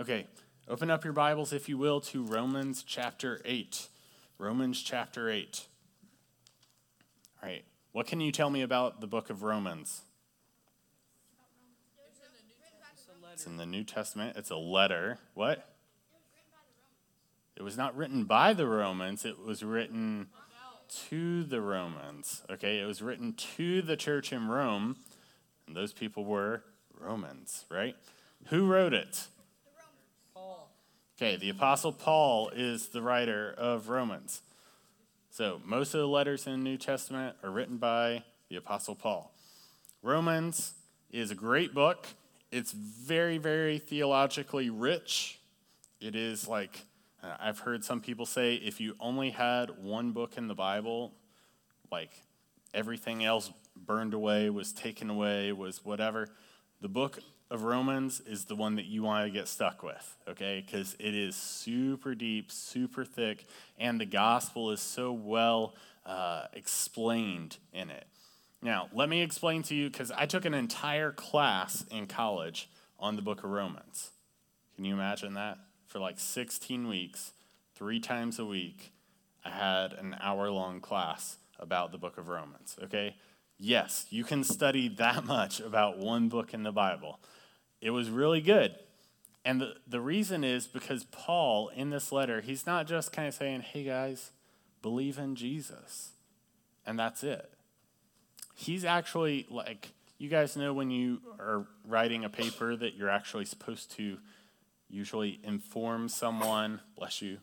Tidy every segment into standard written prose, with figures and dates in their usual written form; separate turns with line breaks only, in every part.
Okay, open up your Bibles, if you will, to Romans chapter 8. Romans chapter 8. All right, what can you tell me about the book of Romans? It's in the New Testament. It's a letter. What? It was not written by the Romans. It was written to the Romans. Okay, it was written to the church in Rome, and those people were Romans, right? Who wrote it?
Paul.
Okay, the Apostle Paul is the writer of Romans. So most of the letters in the New Testament are written by the Apostle Paul. Romans is a great book. It's very, very theologically rich. It is like, I've heard some people say, if you only had one book in the Bible, like everything else burned away, was taken away, was whatever, the book of Romans is the one that you want to get stuck with, okay? Because it is super deep, super thick, and the gospel is so well explained in it. Now, let me explain to you, because I took an entire class in college on the book of Romans. Can you imagine that? For like 16 weeks, 3 times a week, I had an hour-long class about the book of Romans, okay? Yes, you can study that much about one book in the Bible. It was really good. And the reason is because Paul, in this letter, he's not just kind of saying, hey guys, believe in Jesus, and that's it. He's actually, like, you guys know when you are writing a paper that you're actually supposed to usually inform someone, bless you,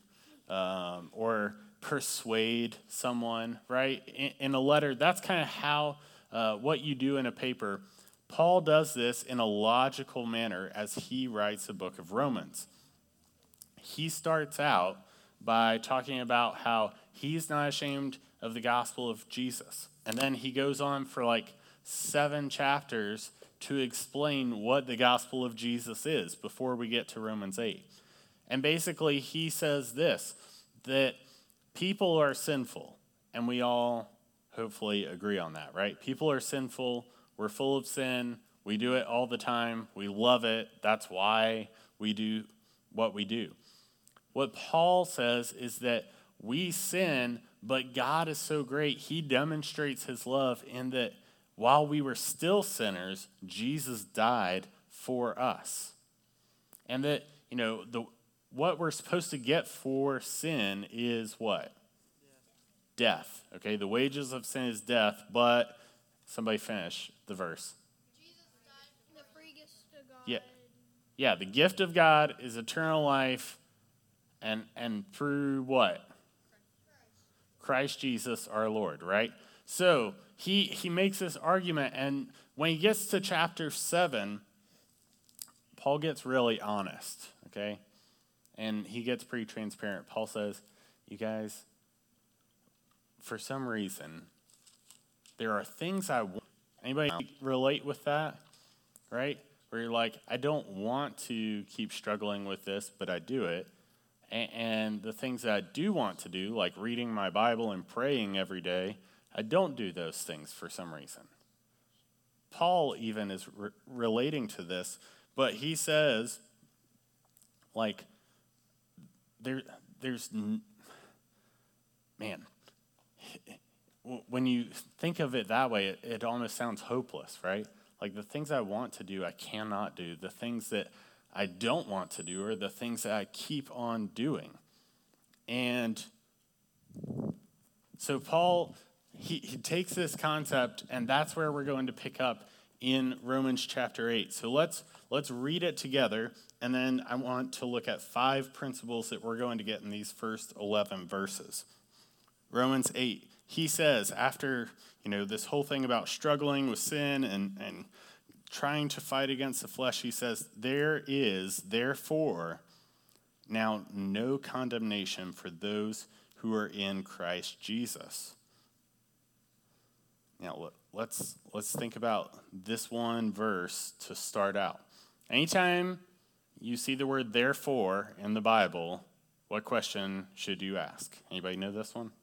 or persuade someone, right? In a letter, that's kind of how, what you do in a paper. Paul does this in a logical manner as he writes the book of Romans. He starts out by talking about how he's not ashamed of the gospel of Jesus. And then he goes on for like 7 chapters to explain what the gospel of Jesus is before we get to Romans 8. And basically he says this, that people are sinful, and we all hopefully agree on that, right? People are sinful, we're full of sin, we do it all the time, we love it, that's why we do what we do. What Paul says is that we sin, but God is so great, he demonstrates his love in that while we were still sinners, Jesus died for us. And that, you know, what we're supposed to get for sin is what? Death. Okay, the wages of sin is death, but somebody finish the verse.
Jesus died, the free gift of God.
Yeah, the gift of God is eternal life, and through what? Christ Jesus our Lord, right? So he makes this argument, and when he gets to chapter 7, Paul gets really honest, okay? And he gets pretty transparent. Paul says, you guys, for some reason, there are things I want. Anybody relate with that, right? Where you're like, I don't want to keep struggling with this, but I do it. And the things that I do want to do, like reading my Bible and praying every day, I don't do those things for some reason. Paul even is relating to this, but he says, like, there's, man, when you think of it that way, it almost sounds hopeless, right? Like the things I want to do, I cannot do. The things that I don't want to do are the things that I keep on doing. And so Paul, he takes this concept, and that's where we're going to pick up in Romans chapter 8. So let's read it together, and then I want to look at 5 principles that we're going to get in these first 11 verses. Romans 8, he says, after, this whole thing about struggling with sin and trying to fight against the flesh, he says, there is, therefore, now no condemnation for those who are in Christ Jesus. Now, let's think about this one verse to start out. Anytime you see the word therefore in the Bible, what question should you ask? Anybody know this one?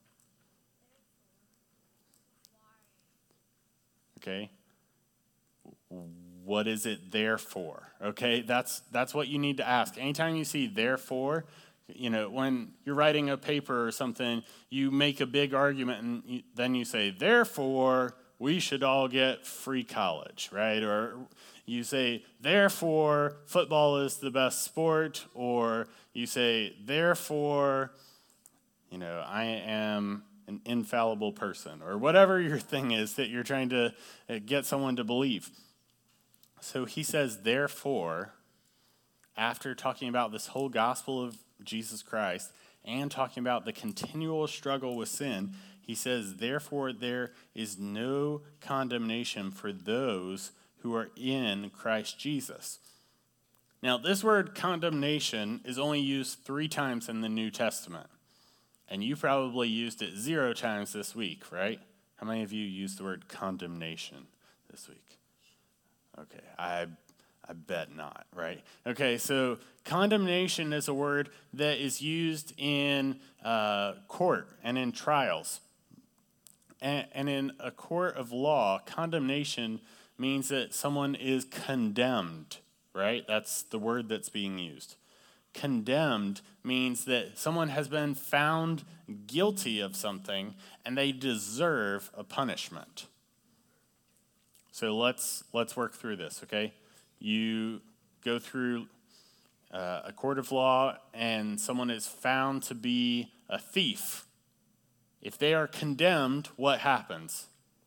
Okay. what is it there for? Okay, that's what you need to ask. Anytime you see therefore, when you're writing a paper or something, you make a big argument and then you say, therefore, we should all get free college, right? Or you say, therefore, football is the best sport. Or you say, therefore, I am an infallible person. Or whatever your thing is that you're trying to get someone to believe. So he says, therefore, after talking about this whole gospel of Jesus Christ and talking about the continual struggle with sin, he says, therefore, there is no condemnation for those who are in Christ Jesus. Now, this word condemnation is only used 3 times in the New Testament. And you probably used it 0 times this week, right? How many of you used the word condemnation this week? Okay, I bet not, right? Okay, so condemnation is a word that is used in court and in trials. And in a court of law, condemnation means that someone is condemned, right? That's the word that's being used. Condemned means that someone has been found guilty of something and they deserve a punishment. So let's work through this, okay? You go through a court of law and someone is found to be a thief. If they are condemned, what happens?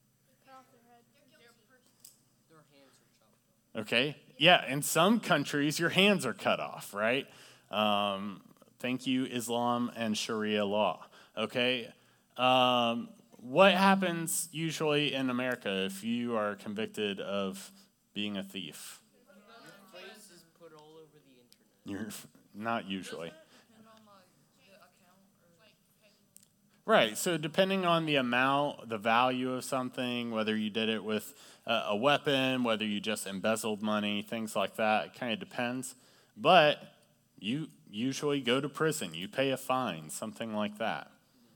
Okay, yeah, in some countries, your hands are cut off, right? Thank you, Islam and Sharia law, okay? What happens usually in America if you are convicted of being a thief?
Your face is put all over the internet.
Not usually. Right, so depending on the amount, the value of something, whether you did it with a weapon, whether you just embezzled money, things like that, it kind of depends. But you usually go to prison, you pay a fine, something like that.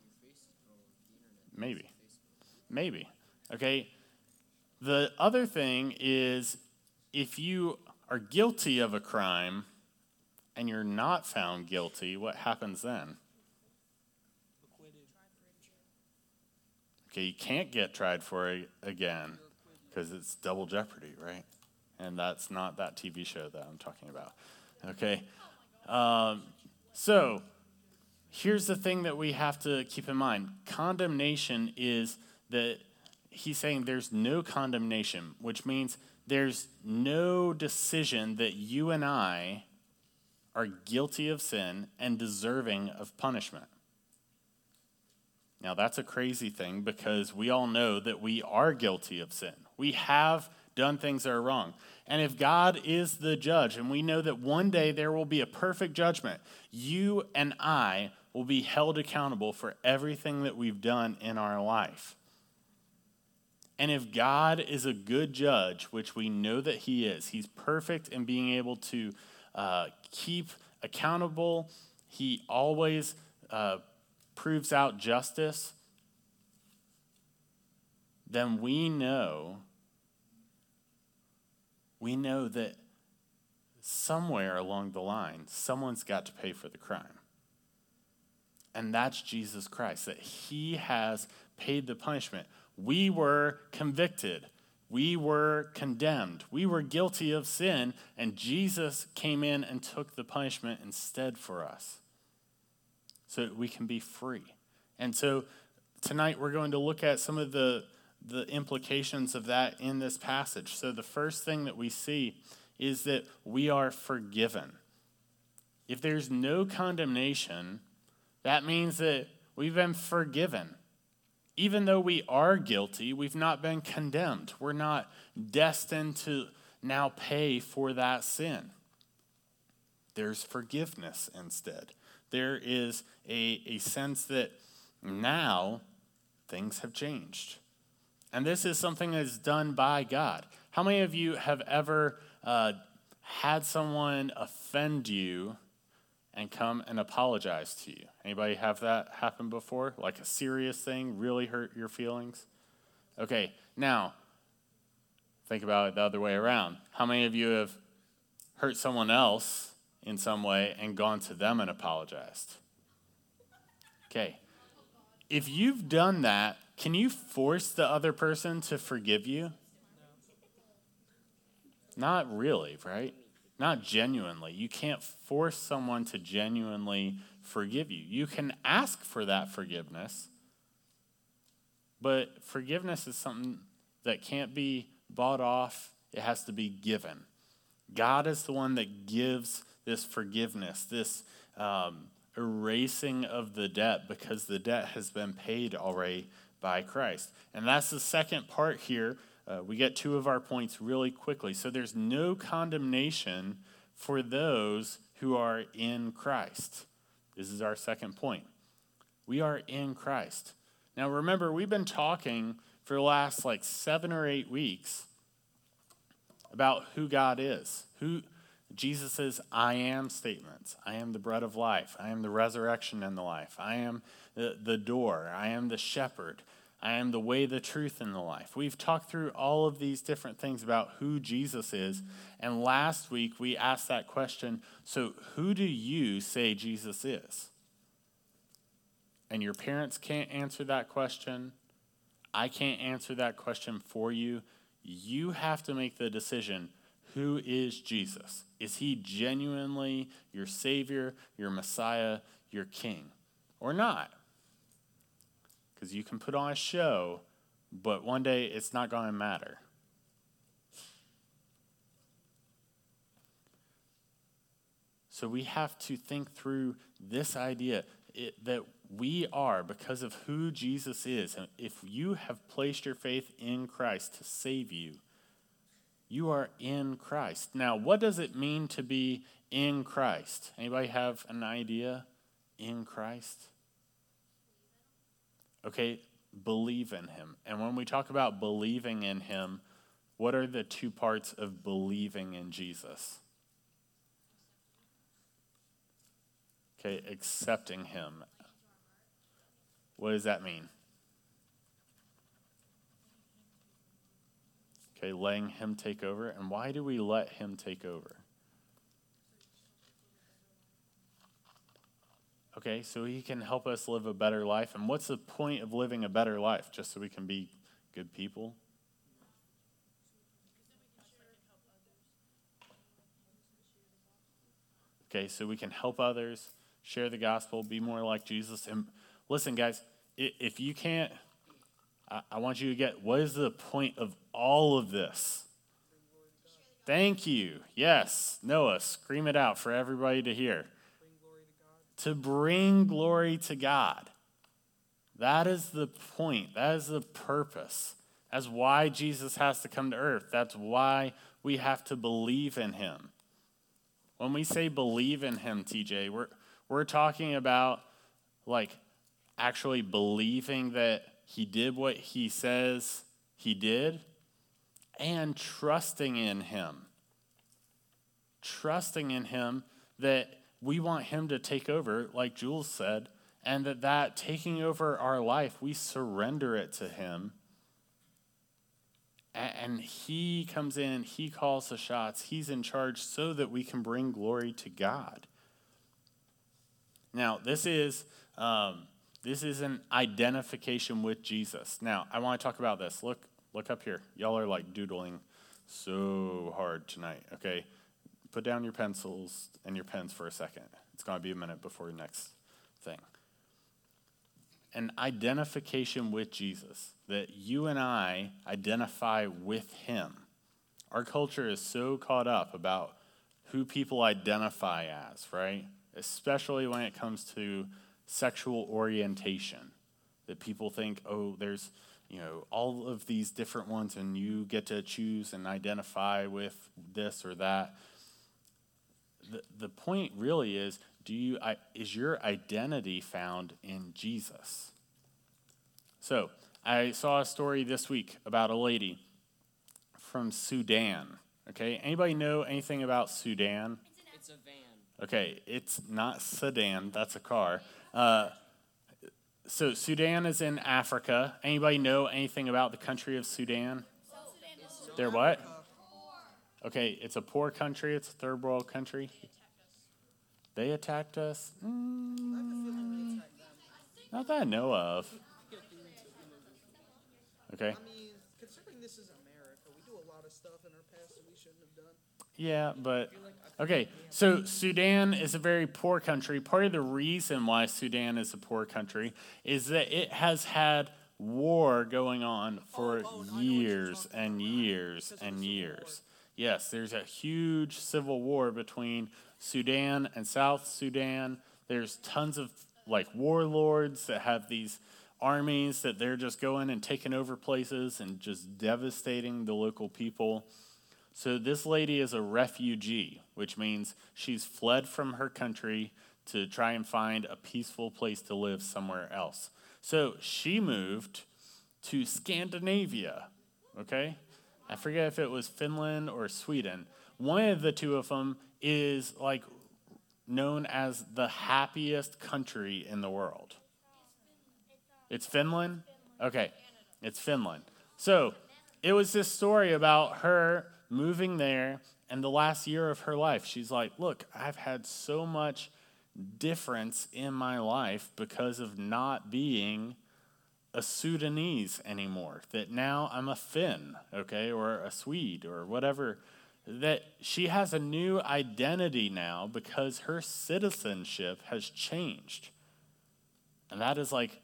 Maybe. Okay, the other thing is if you are guilty of a crime and you're not found guilty, what happens then? Okay, you can't get tried for it again because it's double jeopardy, right? And that's not that TV show that I'm talking about. Okay, so here's the thing that we have to keep in mind. Condemnation is that he's saying there's no condemnation, which means there's no decision that you and I are guilty of sin and deserving of punishment. Now, that's a crazy thing because we all know that we are guilty of sin. We have done things that are wrong. And if God is the judge, and we know that one day there will be a perfect judgment, you and I will be held accountable for everything that we've done in our life. And if God is a good judge, which we know that he is, he's perfect in being able to keep accountable. He always proves out justice. Then we know that somewhere along the line, someone's got to pay for the crime. And that's Jesus Christ, that he has paid the punishment. We were convicted. We were condemned. We were guilty of sin, and Jesus came in and took the punishment instead for us so that we can be free. And so tonight we're going to look at some of the implications of that in this passage. So the first thing that we see is that we are forgiven. If there's no condemnation, that means that we've been forgiven. Even though we are guilty, we've not been condemned. We're not destined to now pay for that sin. There's forgiveness instead. There is a sense that now things have changed. And this is something that's done by God. How many of you have ever had someone offend you and come and apologize to you? Anybody have that happen before? Like a serious thing really hurt your feelings? Okay, now, think about it the other way around. How many of you have hurt someone else in some way and gone to them and apologized? Okay. If you've done that, can you force the other person to forgive you? Not really, right? Not genuinely. You can't force someone to genuinely forgive you. You can ask for that forgiveness, but forgiveness is something that can't be bought off. It has to be given. God is the one that gives this forgiveness, this erasing of the debt, because the debt has been paid already by Christ. And that's the second part here. We get two of our points really quickly. So there's no condemnation for those who are in Christ. This is our second point. We are in Christ. Now remember, we've been talking for the last 7 or 8 weeks about who God is, who Jesus' I am statements. I am the bread of life. I am the resurrection and the life. I am the door. I am the shepherd. I am the way, the truth, and the life. We've talked through all of these different things about who Jesus is. And last week we asked that question, so who do you say Jesus is? And your parents can't answer that question. I can't answer that question for you. You have to make the decision. Who is Jesus? Is he genuinely your Savior, your Messiah, your King, or not? Because you can put on a show, but one day it's not going to matter. So we have to think through this idea that we are, because of who Jesus is, and if you have placed your faith in Christ to save you, you are in Christ. Now, what does it mean to be in Christ? Anybody have an idea? In Christ? Okay, believe in him. And when we talk about believing in him, what are the two parts of believing in Jesus? Okay, accepting him. What does that mean? Okay, letting him take over. And why do we let him take over? Okay, so he can help us live a better life. And what's the point of living a better life? Just so we can be good people? Okay, so we can help others, share the gospel, be more like Jesus. And listen, guys, if you can't, I want you to get, what is the point of all of this? Thank you. Yes, Noah, scream it out for everybody to hear. To bring glory to God. That is the point. That is the purpose. That's why Jesus has to come to earth. That's why we have to believe in him. When we say believe in him, TJ, we're talking about actually believing that he did what he says he did and trusting in him. Trusting in him that we want him to take over, like Jules said, and that taking over our life, we surrender it to him. And he comes in, he calls the shots, he's in charge so that we can bring glory to God. Now, this is an identification with Jesus. Now, I want to talk about this. Look up here. Y'all are doodling so hard tonight, okay? Put down your pencils and your pens for a second. It's going to be a minute before the next thing. An identification with Jesus, that you and I identify with him. Our culture is so caught up about who people identify as, right? Especially when it comes to sexual orientation, that people think, oh, there's all of these different ones and you get to choose and identify with this or that. The point really is, is your identity found in Jesus? So I saw a story this week about a lady from Sudan. Okay, anybody know anything about Sudan?
It's a van.
Okay, it's not sedan, that's a car. So Sudan is in Africa. Anybody know anything about the country of Sudan? They're what? Okay, it's a poor country. It's a third world country. They attacked us? Not that I know of. Okay.
I mean, considering this is America, we do a lot of stuff in our past that we shouldn't have done.
Yeah, but okay. So Sudan is a very poor country. Part of the reason why Sudan is a poor country is that it has had war going on for years and years and years. Yes, there's a huge civil war between Sudan and South Sudan. There's tons of like warlords that have these armies that they're just going and taking over places and just devastating the local people. So this lady is a refugee, which means she's fled from her country to try and find a peaceful place to live somewhere else. So she moved to Scandinavia, okay? I forget if it was Finland or Sweden. One of the two of them is like known as the happiest country in the world. It's Finland? Okay, it's Finland. So it was this story about her moving there, and the last year of her life, she's like, look, I've had so much difference in my life because of not being a Sudanese anymore, that now I'm a Finn, okay, or a Swede or whatever, that she has a new identity now because her citizenship has changed. And that is like,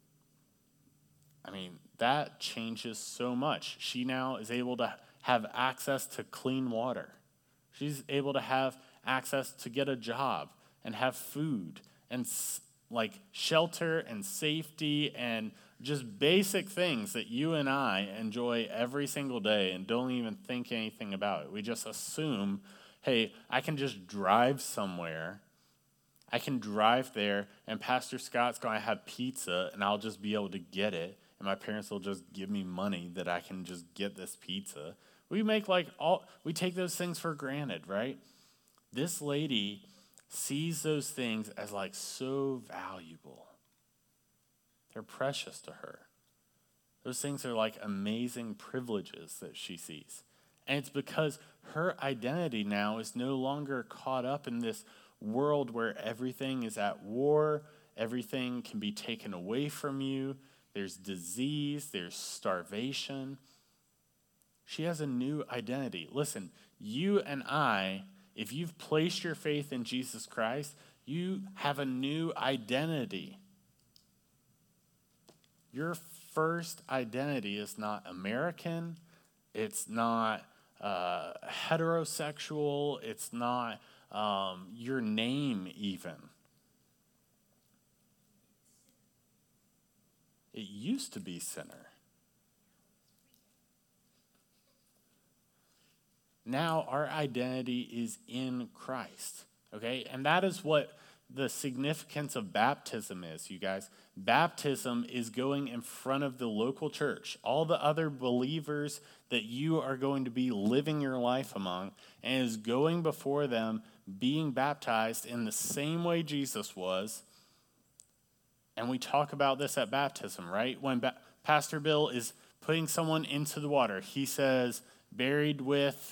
I mean, that changes so much. She now is able to have access to clean water. She's able to have access to get a job and have food and like shelter and safety and just basic things that you and I enjoy every single day and don't even think anything about it. We just assume, hey, I can just drive somewhere. I can drive there and Pastor Scott's going to have pizza and I'll just be able to get it. And my parents will just give me money that I can just get this pizza. We take those things for granted, right? This lady sees those things as like so valuable. They're precious to her. Those things are like amazing privileges that she sees. And it's because her identity now is no longer caught up in this world where everything is at war, everything can be taken away from you, there's disease, there's starvation. She has a new identity. Listen, you and I, if you've placed your faith in Jesus Christ, you have a new identity. Your first identity is not American. It's not heterosexual. It's not your name even. It used to be sinner. Now our identity is in Christ, okay? And that is what the significance of baptism is, you guys. Baptism is going in front of the local church, all the other believers that you are going to be living your life among, and is going before them, being baptized in the same way Jesus was. And we talk about this at baptism, right? When Pastor Bill is putting someone into the water, he says, buried with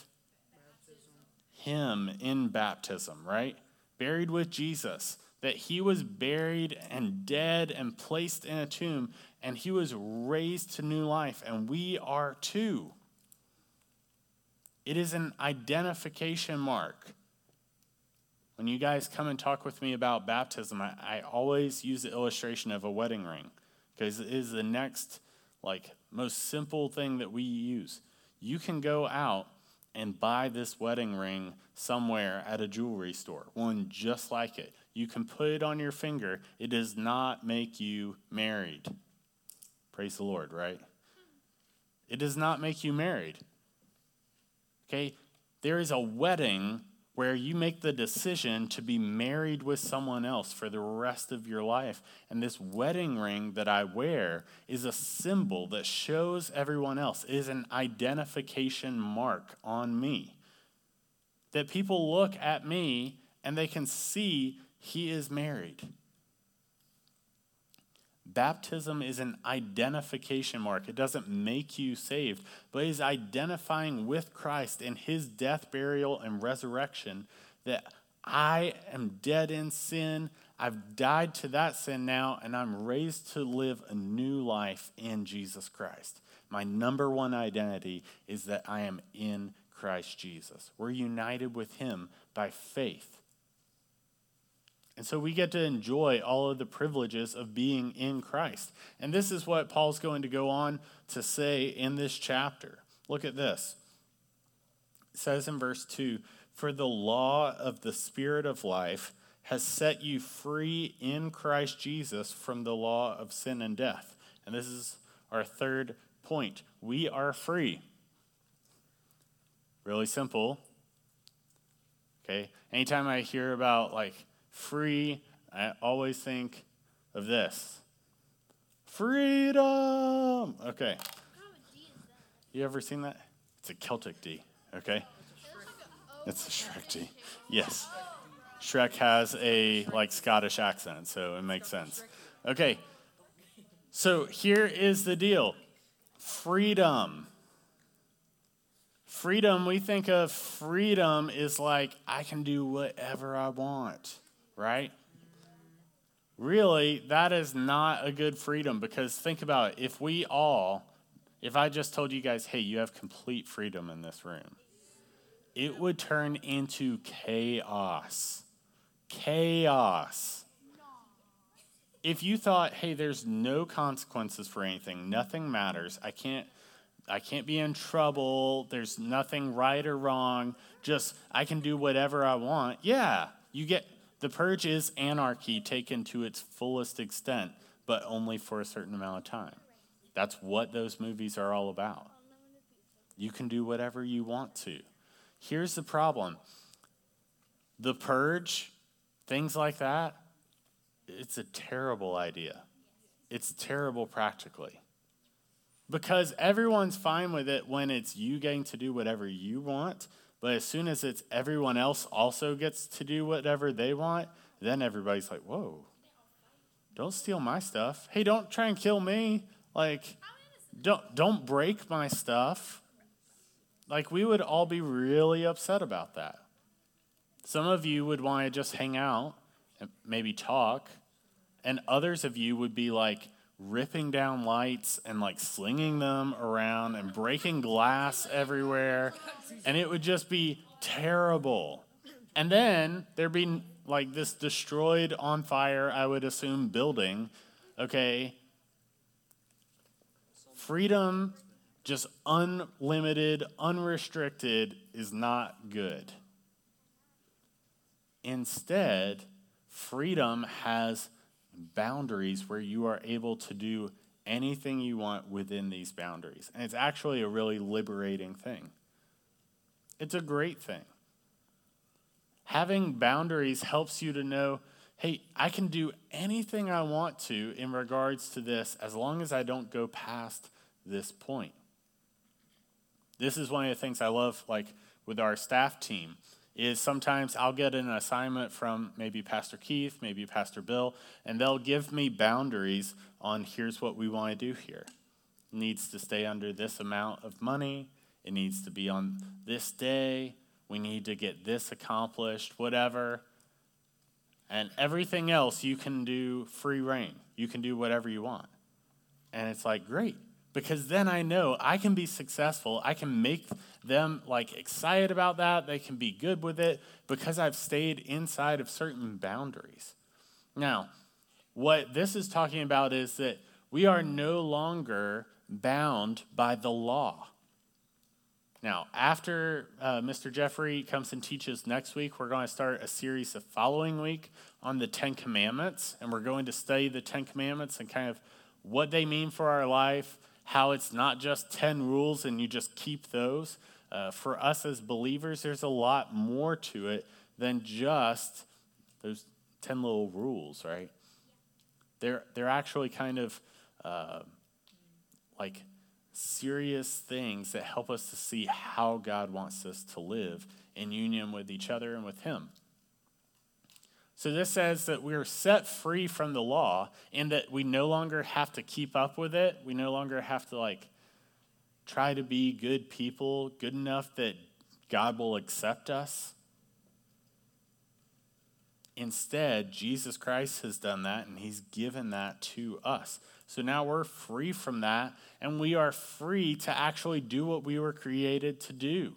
him in baptism, right? Buried with Jesus, that he was buried and dead and placed in a tomb, and he was raised to new life, and we are too. It is an identification mark. When you guys come and talk with me about baptism, I always use the illustration of a wedding ring, because it is the next, most simple thing that we use. You can go out and buy this wedding ring somewhere at a jewelry store, one just like it. You can put it on your finger. It does not make you married. Praise the Lord, right? It does not make you married. Okay? There is a wedding where you make the decision to be married with someone else for the rest of your life. And this wedding ring that I wear is a symbol that shows everyone else. It is an identification mark on me. That people look at me and they can see he is married. Baptism is an identification mark. It doesn't make you saved, but is identifying with Christ in his death, burial, and resurrection that I am dead in sin. I've died to that sin now, and I'm raised to live a new life in Jesus Christ. My number one identity is that I am in Christ Jesus. We're united with him by faith. And so we get to enjoy all of the privileges of being in Christ. And this is what Paul's going to go on to say in this chapter. Look at this. It says in verse 2, "For the law of the Spirit of life has set you free in Christ Jesus from the law of sin and death." And this is our third point. We are free. Really simple. Okay? Anytime I hear about free, I always think of this. Freedom! Okay. You ever seen that? It's a Celtic D, okay? It's a Shrek D. Yes. Shrek has a Scottish accent, so it makes sense. Okay. So here is the deal. Freedom. Freedom, we think of freedom is I can do whatever I want. Right? Really, that is not a good freedom, because think about it. If I just told you guys, hey, you have complete freedom in this room, it would turn into chaos. Chaos. If you thought, hey, there's no consequences for anything, nothing matters, I can't be in trouble, there's nothing right or wrong, just I can do whatever I want, yeah, the purge is anarchy taken to its fullest extent, but only for a certain amount of time. That's what those movies are all about. You can do whatever you want to. Here's the problem. The purge, things like that, it's a terrible idea. It's terrible practically. Because everyone's fine with it when it's you getting to do whatever you want. But as soon as it's everyone else also gets to do whatever they want, then everybody's like, whoa, don't steal my stuff. Hey, don't try and kill me. Don't break my stuff. We would all be really upset about that. Some of you would want to just hang out and maybe talk. And others of you would be ripping down lights and slinging them around and breaking glass everywhere, and it would just be terrible. And then there'd be this destroyed on fire, I would assume, building. Okay, freedom, just unlimited, unrestricted, is not good. Instead, freedom has boundaries where you are able to do anything you want within these boundaries. And it's actually a really liberating thing. It's a great thing. Having boundaries helps you to know, hey, I can do anything I want to in regards to this as long as I don't go past this point. This is one of the things I love, with our staff team, is sometimes I'll get an assignment from maybe Pastor Keith, maybe Pastor Bill, and they'll give me boundaries on here's what we want to do here. It needs to stay under this amount of money. It needs to be on this day. We need to get this accomplished, whatever. And everything else you can do free reign. You can do whatever you want. And it's great. Because then I know I can be successful. I can make them excited about that. They can be good with it because I've stayed inside of certain boundaries. Now, what this is talking about is that we are no longer bound by the law. Now, after Mr. Jeffrey comes and teaches next week, we're going to start a series the following week on the Ten Commandments. And we're going to study the Ten Commandments and kind of what they mean for our life, how it's not just 10 rules and you just keep those. For us as believers, there's a lot more to it than just those 10 little rules, right? They're actually kind of serious things that help us to see how God wants us to live in union with each other and with him. So this says that we are set free from the law and that we no longer have to keep up with it. We no longer have to try to be good people, good enough that God will accept us. Instead, Jesus Christ has done that, and he's given that to us. So now we're free from that, and we are free to actually do what we were created to do.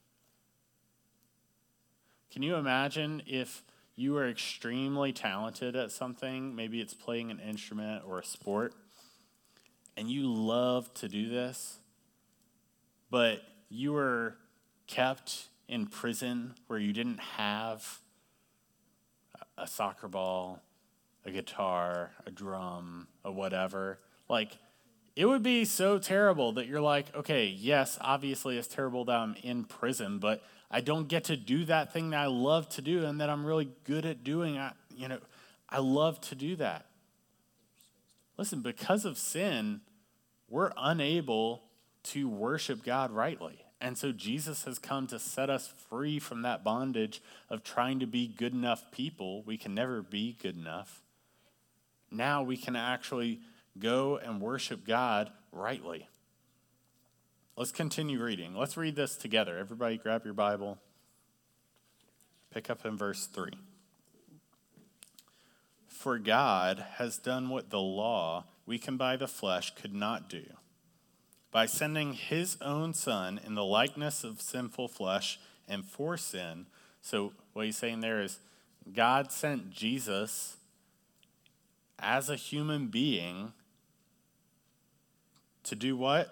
Can you imagine if you are extremely talented at something, maybe it's playing an instrument or a sport, and you love to do this, but you were kept in prison where you didn't have a soccer ball, a guitar, a drum, a whatever. It would be so terrible that you're okay, yes, obviously it's terrible that I'm in prison, but I don't get to do that thing that I love to do and that I'm really good at doing. I love to do that. Listen, because of sin, we're unable to worship God rightly. And so Jesus has come to set us free from that bondage of trying to be good enough people. We can never be good enough. Now we can actually go and worship God rightly. Let's continue reading. Let's read this together. Everybody grab your Bible. Pick up in verse 3. For God has done what the law, weakened by the flesh, could not do. By sending his own Son in the likeness of sinful flesh and for sin. So what he's saying there is God sent Jesus as a human being to do what?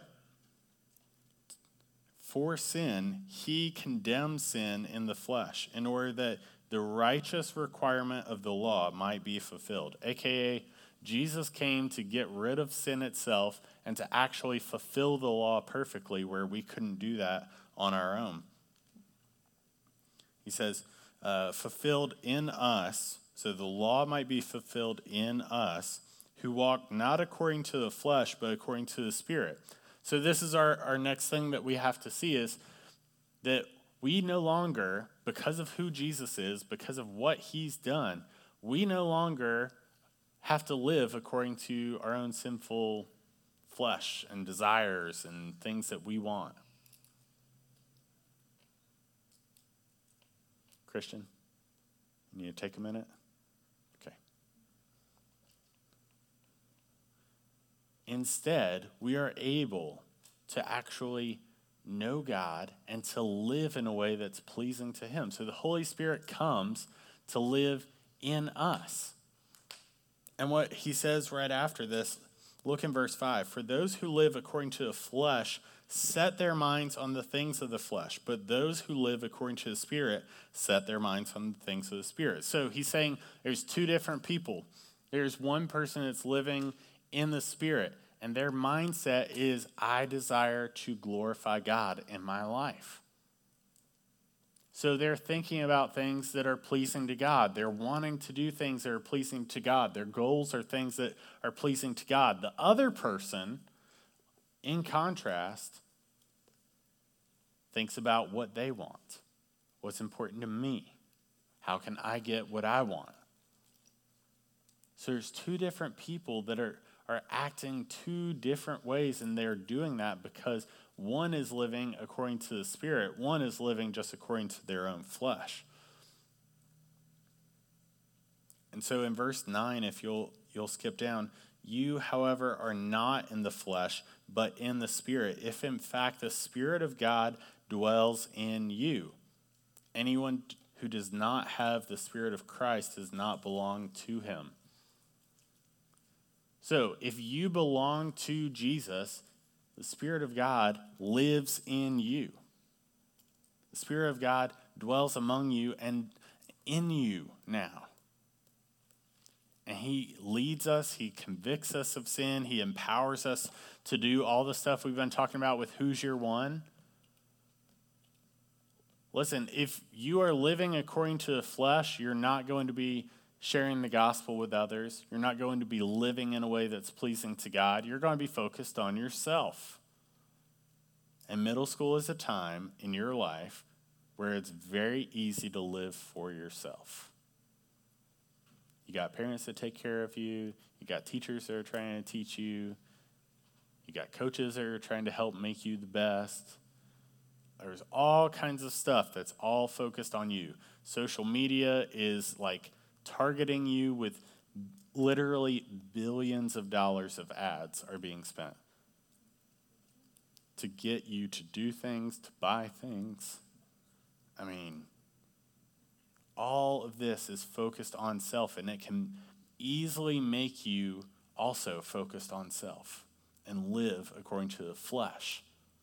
For sin, he condemned sin in the flesh in order that the righteous requirement of the law might be fulfilled. AKA, Jesus came to get rid of sin itself and to actually fulfill the law perfectly where we couldn't do that on our own. He says, fulfilled in us, so the law might be fulfilled in us, who walk not according to the flesh, but according to the Spirit. So this is our next thing that we have to see is that we no longer, because of who Jesus is, because of what he's done, we no longer have to live according to our own sinful flesh and desires and things that we want. Christian, you need to take a minute? Okay. Instead, we are able to actually know God and to live in a way that's pleasing to him. So the Holy Spirit comes to live in us. And what he says right after this, look in verse 5. For those who live according to the flesh set their minds on the things of the flesh, but those who live according to the Spirit set their minds on the things of the Spirit. So he's saying there's two different people. There's one person that's living in the Spirit, and their mindset is, I desire to glorify God in my life. So they're thinking about things that are pleasing to God. They're wanting to do things that are pleasing to God. Their goals are things that are pleasing to God. The other person, in contrast, thinks about what they want. What's important to me? How can I get what I want? So there's two different people that are acting two different ways, and they're doing that because one is living according to the Spirit, one is living just according to their own flesh. And so in verse 9, if you'll skip down, you, however, are not in the flesh, but in the Spirit, if in fact the Spirit of God dwells in you. Anyone who does not have the Spirit of Christ does not belong to him. So if you belong to Jesus, the Spirit of God lives in you. The Spirit of God dwells among you and in you now. And he leads us, he convicts us of sin, he empowers us to do all the stuff we've been talking about with Who's Your One. Listen, if you are living according to the flesh, you're not going to be sharing the gospel with others. You're not going to be living in a way that's pleasing to God. You're going to be focused on yourself. And middle school is a time in your life where it's very easy to live for yourself. You got parents that take care of you. You got teachers that are trying to teach you. You got coaches that are trying to help make you the best. There's all kinds of stuff that's all focused on you. Social media is like targeting you with literally billions of dollars of ads are being spent to get you to do things, to buy things. I mean, all of this is focused on self, and it can easily make you also focused on self and live according to the flesh.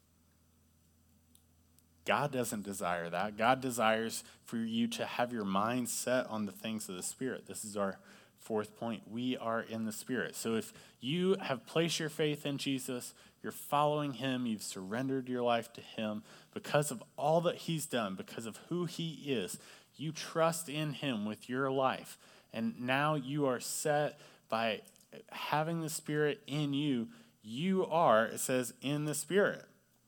God doesn't desire that. God desires for you to have your mind set on the things of the Spirit. This is our fourth point. We are in the Spirit. So if you have placed your faith in Jesus, you're following him, you've surrendered your life to him because of all that he's done, because of who he is, you trust in him with your life. And now you are set by having the Spirit in you. You are, it says, in the Spirit.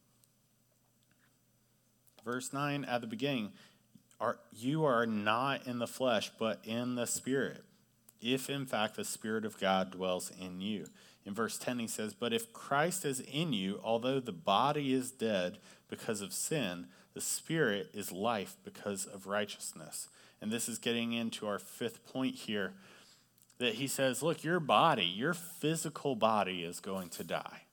Verse 9 at the beginning, you are not in the flesh, but in the Spirit, if in fact the Spirit of God dwells in you. In verse 10 he says, but if Christ is in you, although the body is dead because of sin, the Spirit is life because of righteousness. And this is getting into our fifth point here, that he says, look, your body, your physical body is going to die.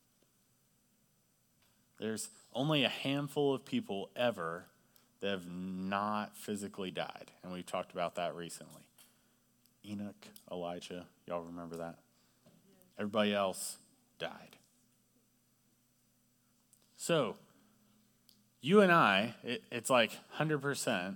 There's only a handful of people ever that have not physically died. And we've talked about that recently. Enoch, Elijah, y'all remember that? Everybody else died. So, you and I, it's like 100%.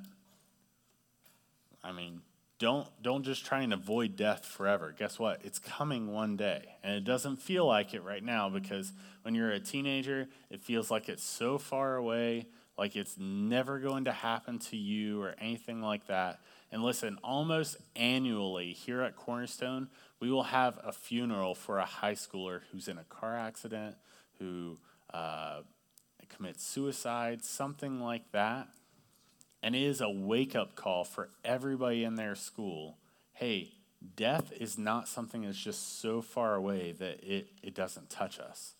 I mean, don't just try and avoid death forever. Guess what? It's coming one day. And it doesn't feel like it right now because when you're a teenager, it feels like it's so far away, like it's never going to happen to you or anything like that. And listen, almost annually here at Cornerstone, we will have a funeral for a high schooler who's in a car accident, who commits suicide, something like that. And it is a wake-up call for everybody in their school. Hey, death is not something that's just so far away that it doesn't touch us.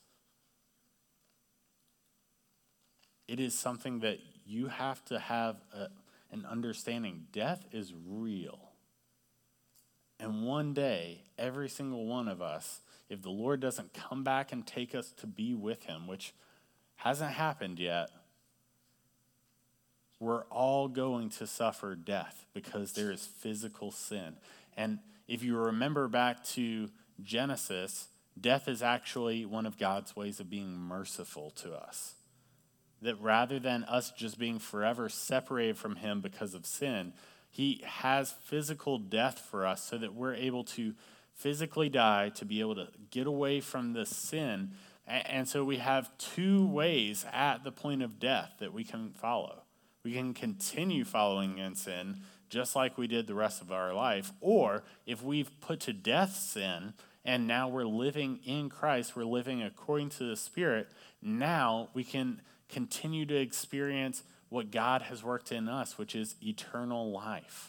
It is something that you have to have an understanding. Death is real. And one day, every single one of us, if the Lord doesn't come back and take us to be with him, which hasn't happened yet, we're all going to suffer death because there is physical sin. And if you remember back to Genesis, death is actually one of God's ways of being merciful to us. That rather than us just being forever separated from him because of sin, he has physical death for us so that we're able to physically die, to be able to get away from the sin. And so we have two ways at the point of death that we can follow. We can continue following in sin just like we did the rest of our life. Or if we've put to death sin and now we're living in Christ, we're living according to the Spirit, now we can continue to experience what God has worked in us, which is eternal life.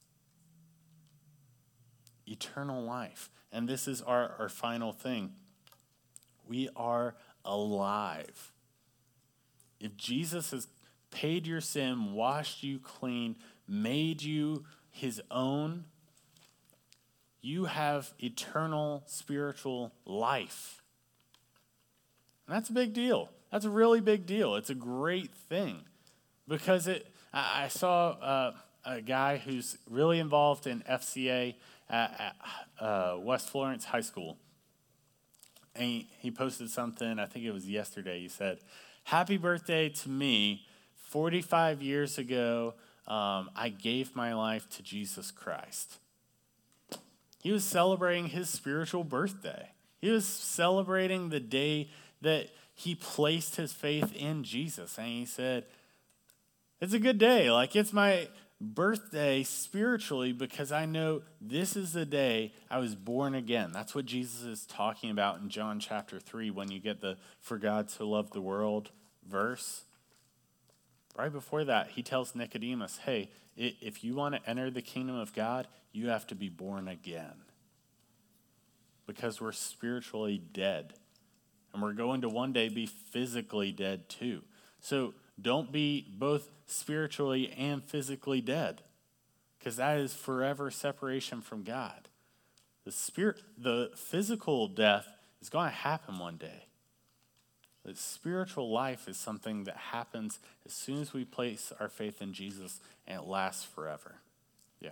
Eternal life. And this is our final thing. We are alive. If Jesus has paid your sin, washed you clean, made you his own, you have eternal spiritual life. And that's a big deal. That's a really big deal. It's a great thing because I saw a guy who's really involved in FCA at West Florence High School. And he posted something, I think it was yesterday. He said, "Happy birthday to me. 45 years ago, I gave my life to Jesus Christ." He was celebrating his spiritual birthday. He was celebrating the day that he placed his faith in Jesus. And he said, it's a good day. Like, it's my birthday spiritually because I know this is the day I was born again. That's what Jesus is talking about in John chapter 3 when you get the "for God so loved the world" verse. Right before that, he tells Nicodemus, hey, If you want to enter the kingdom of God, you have to be born again. Because we're spiritually dead. And we're going to one day be physically dead too. So don't be both spiritually and physically dead. Because that is forever separation from God. The physical death is going to happen one day. The spiritual life is something that happens as soon as we place our faith in Jesus, and it lasts forever. Yeah.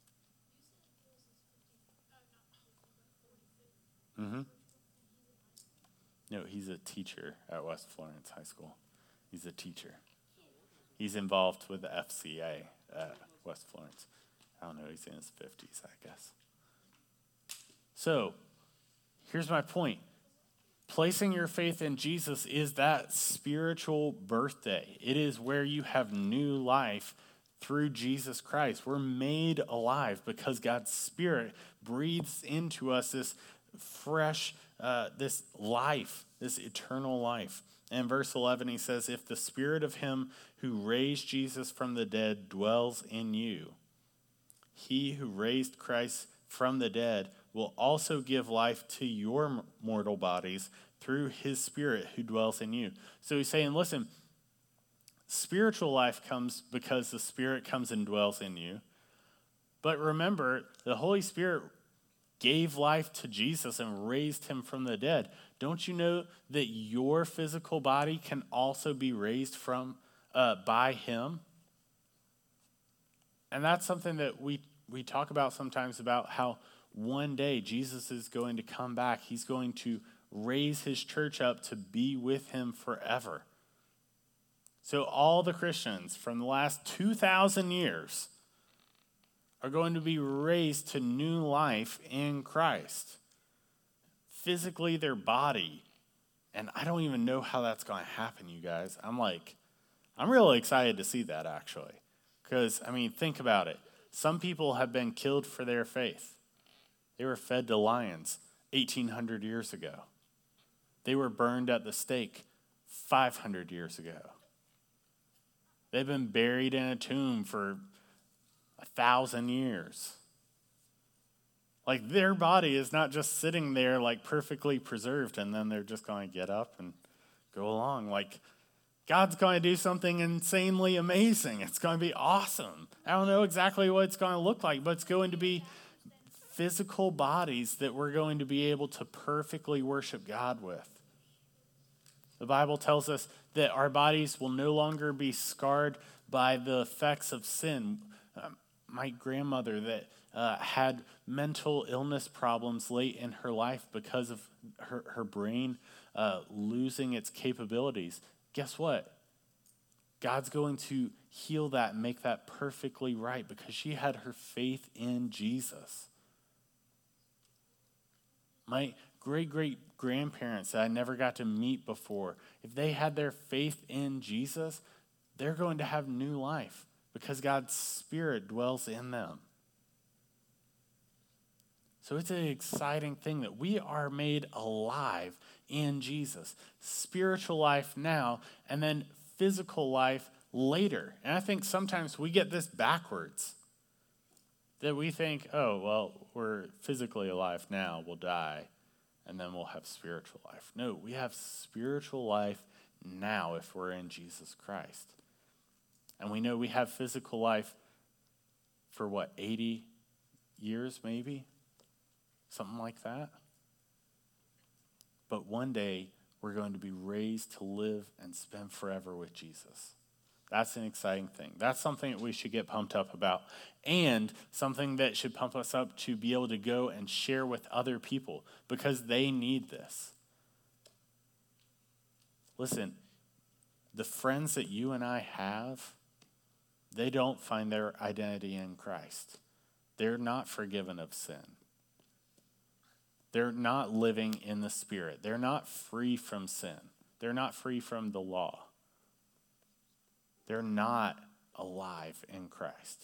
Mm-hmm. No, he's a teacher at West Florence High School. He's a teacher. He's involved with the FCA at West Florence. I don't know, he's in his 50s, I guess. So, here's my point. Placing your faith in Jesus is that spiritual birthday. It is where you have new life through Jesus Christ. We're made alive because God's Spirit breathes into us this fresh, this life, this eternal life. And verse 11, he says, if the Spirit of him who raised Jesus from the dead dwells in you, he who raised Christ from the dead will also give life to your mortal bodies through his Spirit who dwells in you. So he's saying, listen, spiritual life comes because the Spirit comes and dwells in you. But remember, the Holy Spirit gave life to Jesus and raised him from the dead. Don't you know that your physical body can also be raised from by him? And that's something that we talk about sometimes, about how one day Jesus is going to come back. He's going to raise his church up to be with him forever. So all the Christians from the last 2,000 years are going to be raised to new life in Christ. Physically, their body. And I don't even know how that's going to happen, you guys. I'm really excited to see that, actually. Because, think about it. Some people have been killed for their faith. They were fed to lions 1,800 years ago. They were burned at the stake 500 years ago. They've been buried in a tomb for 1,000 years. Their body is not just sitting there perfectly preserved and then they're just going to get up and go along. God's going to do something insanely amazing. It's going to be awesome. I don't know exactly what it's going to look like, but it's going to be physical bodies that we're going to be able to perfectly worship God with. The Bible tells us that our bodies will no longer be scarred by the effects of sin. My grandmother that had mental illness problems late in her life because of her brain losing its capabilities. Guess what? God's going to heal that and make that perfectly right because she had her faith in Jesus. My great-great-grandparents that I never got to meet before, if they had their faith in Jesus, they're going to have new life because God's Spirit dwells in them. So it's an exciting thing that we are made alive in Jesus. Spiritual life now, and then physical life later. And I think sometimes we get this backwards. That we think, oh, well, we're physically alive now, we'll die, and then we'll have spiritual life. No, we have spiritual life now if we're in Jesus Christ. And we know we have physical life for 80 years maybe? Something like that. But one day, we're going to be raised to live and spend forever with Jesus. That's an exciting thing. That's something that we should get pumped up about. And something that should pump us up to be able to go and share with other people because they need this. Listen, the friends that you and I have, they don't find their identity in Christ. They're not forgiven of sin. They're not living in the Spirit. They're not free from sin. They're not free from the law. They're not alive in Christ.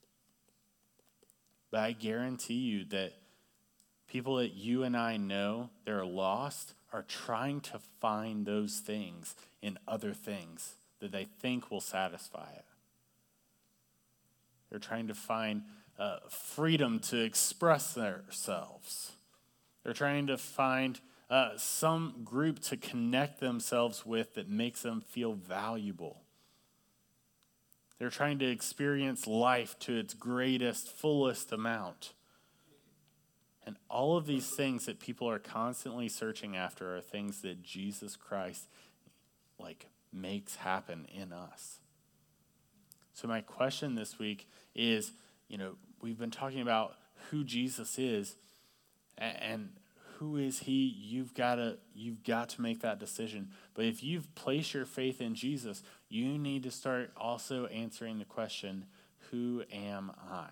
But I guarantee you that people that you and I know that are lost are trying to find those things in other things that they think will satisfy it. They're trying to find freedom to express themselves. They're trying to find some group to connect themselves with that makes them feel valuable. They're trying to experience life to its greatest, fullest amount. And all of these things that people are constantly searching after are things that Jesus Christ makes happen in us. So my question this week is, we've been talking about who Jesus is and who is he? You've got to make that decision. But if you've placed your faith in Jesus, you need to start also answering the question, who am I?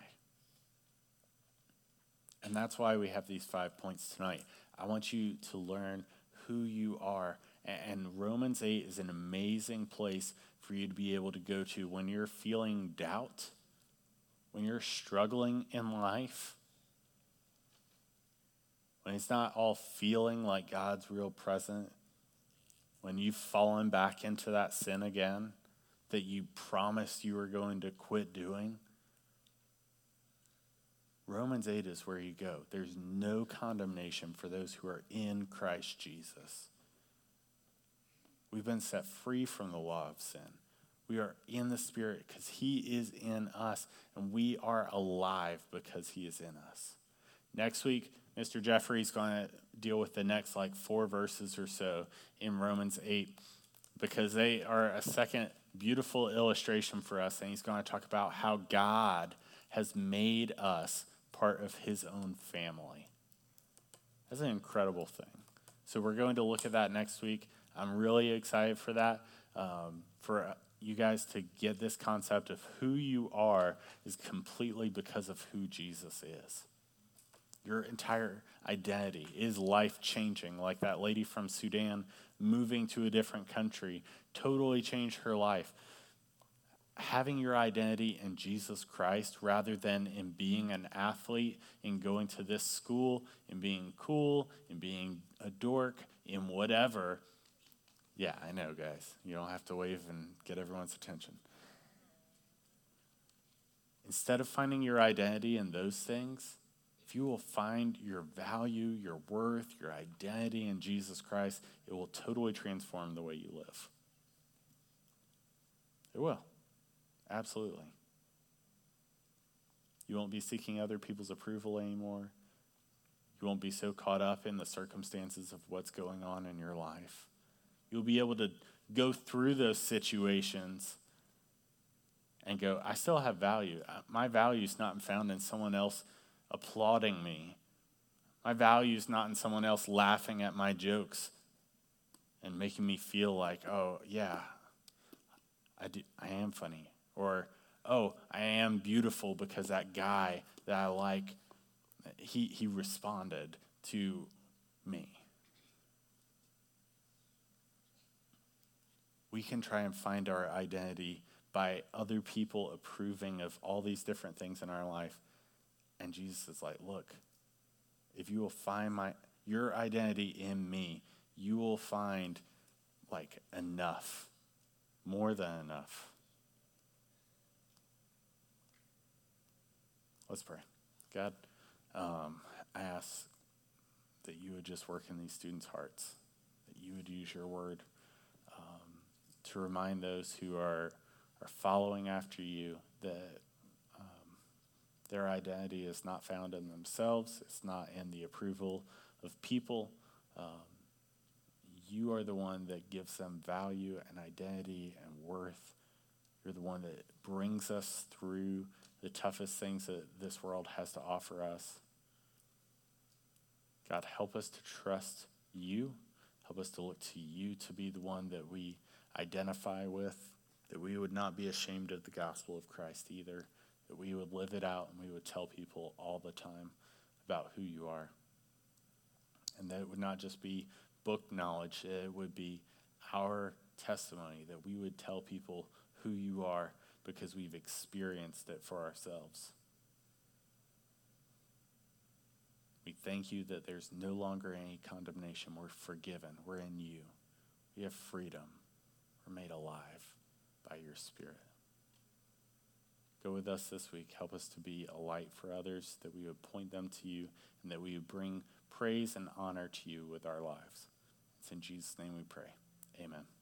And that's why we have these 5 points tonight. I want you to learn who you are. And Romans 8 is an amazing place for you to be able to go to when you're feeling doubt, when you're struggling in life, when it's not all feeling like God's real present, when you've fallen back into that sin again that you promised you were going to quit doing. Romans 8 is where you go. There's no condemnation for those who are in Christ Jesus. We've been set free from the law of sin. We are in the Spirit because he is in us, and we are alive because he is in us. Next week, Mr. Jeffrey's going to deal with the next 4 verses or so in Romans 8 because they are a second beautiful illustration for us, and he's going to talk about how God has made us part of his own family. That's an incredible thing. So we're going to look at that next week. I'm really excited for that, for you guys to get this concept of who you are is completely because of who Jesus is. Your entire identity is life-changing, like that lady from Sudan moving to a different country totally changed her life. Having your identity in Jesus Christ rather than in being an athlete, in going to this school, in being cool, in being a dork, in whatever. Yeah, I know, guys. You don't have to wave and get everyone's attention. Instead of finding your identity in those things, if you will find your value, your worth, your identity in Jesus Christ, it will totally transform the way you live. It will. Absolutely. You won't be seeking other people's approval anymore. You won't be so caught up in the circumstances of what's going on in your life. You'll be able to go through those situations and go, I still have value. My value is not found in someone else applauding me. My value is not in someone else laughing at my jokes and making me feel like, oh, yeah, I am funny. Or, oh, I am beautiful because that guy that I like, he responded to me. We can try and find our identity by other people approving of all these different things in our life. And Jesus is like, look, if you will find your identity in me, you will find enough, more than enough. Let's pray. God, I ask that you would just work in these students' hearts, that you would use your word to remind those who are following after you that their identity is not found in themselves. It's not in the approval of people. You are the one that gives them value and identity and worth. You're the one that brings us through the toughest things that this world has to offer us. God, help us to trust you. Help us to look to you to be the one that we identify with, that we would not be ashamed of the gospel of Christ either, that we would live it out and we would tell people all the time about who you are. And that it would not just be book knowledge, it would be our testimony, that we would tell people who you are because we've experienced it for ourselves. We thank you that there's no longer any condemnation. We're forgiven. We're in you. We have freedom. We're made alive by your Spirit. Go with us this week. Help us to be a light for others, that we would point them to you, and that we would bring praise and honor to you with our lives. It's in Jesus' name we pray. Amen.